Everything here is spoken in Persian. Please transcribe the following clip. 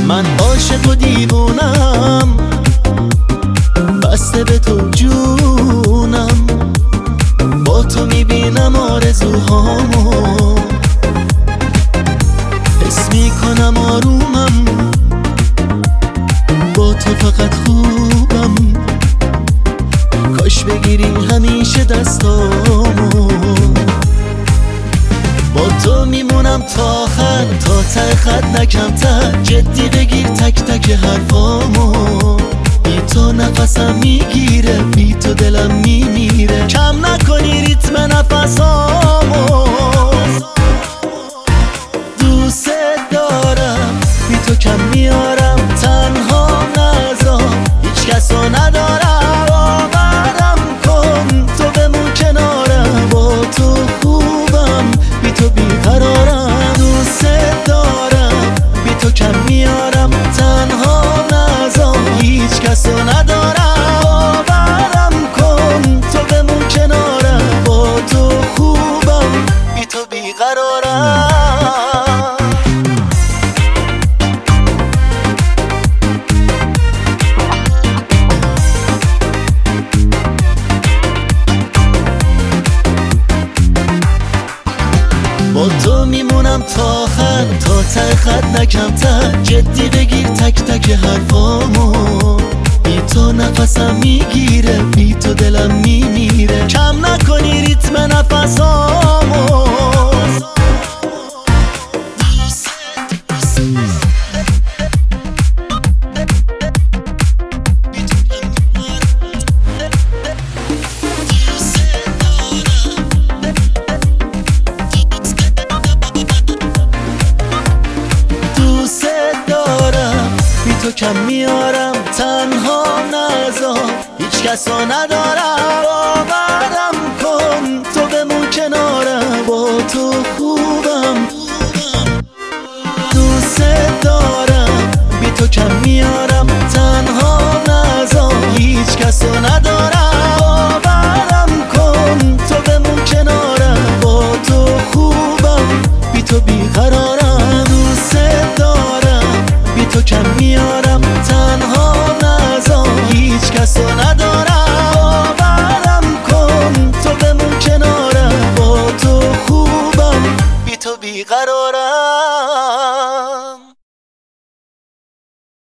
من عاشق و دیوونم، بسته به تو جونم. با تو میبینم آرزوهامو، حس میکنم آرومم. با تو فقط خوبم، کاش بگیری همیشه دستامو. با تو میمونم تا آخر، تا ته خط نه کمتر. جدی بگیر تک تک حرفامو، بی تو نفسم میگیره، بی تو دلم میمیره. کم نکنی ریتم نفسامو، دوست دارم، بی تو کم میارم. تنها نذار، هیچ کسو ندارم. باورم کن تو بمون کنارم. با تو خوبم، بی تو بیقرارم. دوست دارم، بی تو کم میارم. تنها نذار، هیچ کسو ندارم. باورم کن تو بمون کنارم. با تو خوبم، بی تو بیقرارم. با تو میمونم تا آخر، تا ته خط نه کمتر. جدی بگیر تک تک حرفامو، بی تو نفسم میگیره، بی تو دلم میمیره. کم نکنی ریتم نفسامو. تو کم میارم. تنها نذار، هیچ کسو ندارم. باورم کن تو بمون کنارم. با تو خوبم، دوست دارم، بی تو کم میارم. تنها نذار، هیچ کسو ندارم. باورم کن تو بمون کنارم. با تو خوبم، بی تو بیقرارم. دوست دارم، بی تو کم میارم. تنها نذار، هیچ کسو ندارم. باورم کن تو بمون کنارم. با تو خوبم، بی تو بیقرارم.